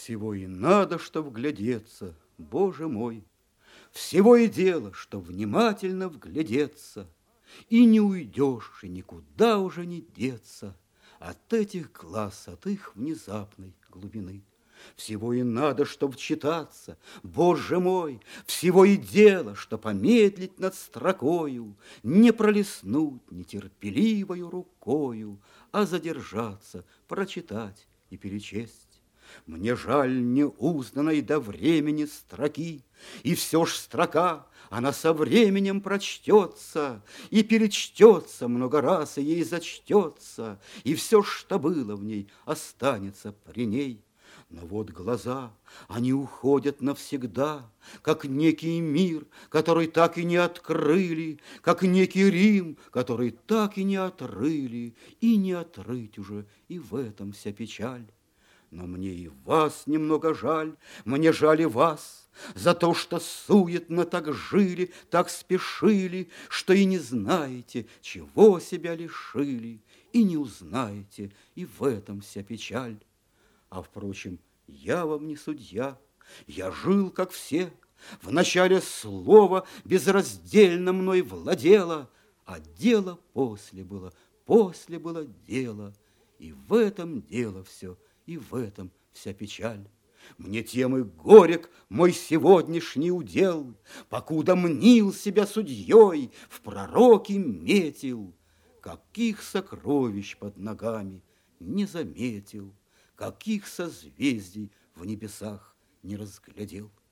Всего и надо, что вглядеться, Боже мой, всего и дело, что внимательно вглядеться, и не уйдешь, и никуда уже не деться от этих глаз, от их внезапной глубины. Всего и надо, чтоб вчитаться, Боже мой, всего и дело, что помедлить над строкою, не пролистнуть нетерпеливою рукою, а задержаться, прочитать и перечесть. Мне жаль неузнанной до времени строки, и все ж строка, она со временем прочтется, и перечтется много раз, и ей зачтется, и все, что было в ней, останется при ней. Но вот глаза, они уходят навсегда, как некий мир, который так и не открыли, как некий Рим, который так и не отрыли, и не отрыть уже, и в этом вся печаль. Но мне и вас немного жаль, мне жаль и вас, за то, что суетно так жили, так спешили, что и не знаете, чего себя лишили, и не узнаете, и в этом вся печаль. А, впрочем, я вам не судья, я жил, как все, в начале слова безраздельно мной владело, а дело после было дело, и в этом дело все, и в этом вся печаль. Мне тем и горек мой сегодняшний удел, покуда мнил себя судьей, в пророки метил, каких сокровищ под ногами не заметил, каких созвездий в небесах не разглядел.